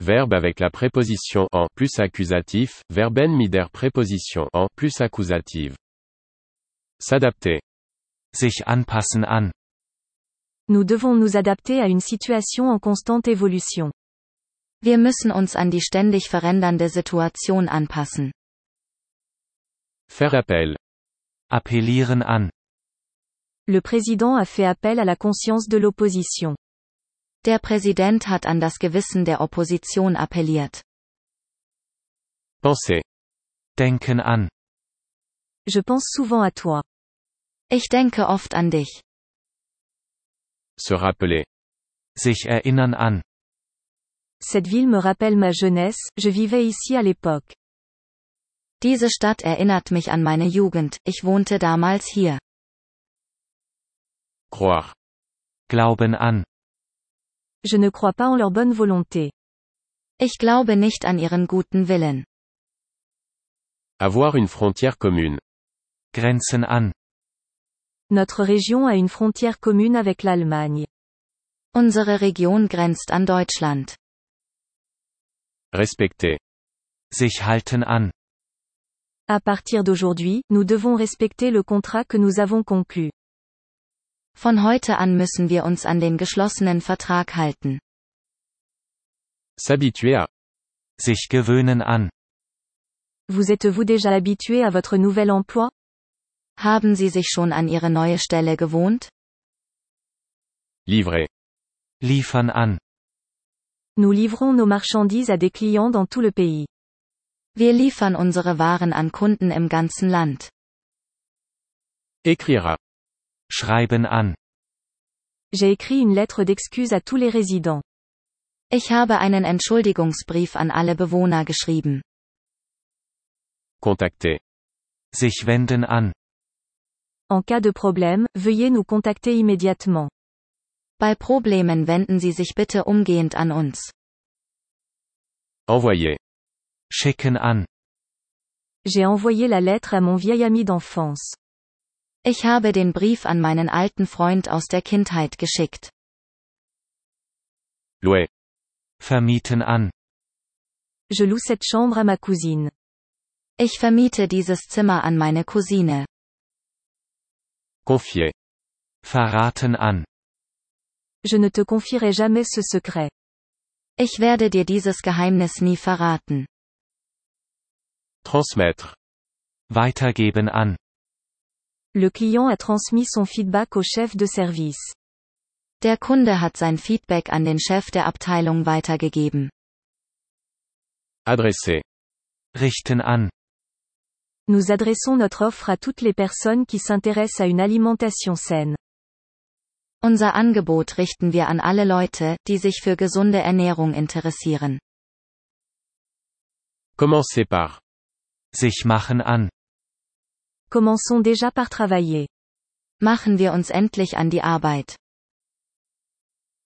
verbe avec la préposition en plus accusatif, verben mider préposition en plus accusative. S'adapter. Sich anpassen an. Nous devons nous adapter à une situation en constante évolution. Wir müssen uns an die ständig verändernde Situation anpassen. Faire appel. Appellieren an. Le président a fait appel à la conscience de l'opposition. Der Präsident hat an das Gewissen der Opposition appelliert. Penser. Denken an. Je pense souvent à toi. Ich denke oft an dich. Se rappeler. Sich erinnern an. Cette ville me rappelle ma jeunesse, je vivais ici à l'époque. Diese Stadt erinnert mich an meine Jugend, ich wohnte damals hier. Croire. Glauben an. Je ne crois pas en leur bonne volonté. Ich glaube nicht an ihren guten Willen. Avoir une frontière commune. Grenzen an. Notre région a une frontière commune avec l'Allemagne. Unsere Region grenzt an Deutschland. Respecter. Sich halten an. À partir d'aujourd'hui, nous devons respecter le contrat que nous avons conclu. Von heute an müssen wir uns an den geschlossenen Vertrag halten. S'habituer à. Sich gewöhnen an. Vous êtes-vous déjà habitué à votre nouvel emploi? Haben Sie sich schon an Ihre neue Stelle gewohnt? Livrer. Liefern an. Nous livrons nos marchandises à des clients dans tout le pays. Wir liefern unsere Waren an Kunden im ganzen Land. Écrire à. Schreiben an. J'ai écrit une lettre d'excuse à tous les résidents. Ich habe einen Entschuldigungsbrief an alle Bewohner geschrieben. Contacter. Sich wenden an. En cas de problème, veuillez nous contacter immédiatement. Bei Problemen wenden Sie sich bitte umgehend an uns. Envoyer. Schicken an. J'ai envoyé la lettre à mon vieil ami d'enfance. Ich habe den Brief an meinen alten Freund aus der Kindheit geschickt. Louer. Vermieten an. Je loue cette chambre à ma cousine. Ich vermiete dieses Zimmer an meine Cousine. Confier. Verraten an. Je ne te confierai jamais ce secret. Ich werde dir dieses Geheimnis nie verraten. Transmettre. Weitergeben an. Le client a transmis son feedback au chef de service. Der Kunde hat sein Feedback an den Chef der Abteilung weitergegeben. Adresser. Richten an. Nous adressons notre offre à toutes les personnes qui s'intéressent à une alimentation saine. Unser Angebot richten wir an alle Leute, die sich für gesunde Ernährung interessieren. Commencer par. Sich machen an. Commençons déjà par travailler. Machen wir uns endlich an die Arbeit.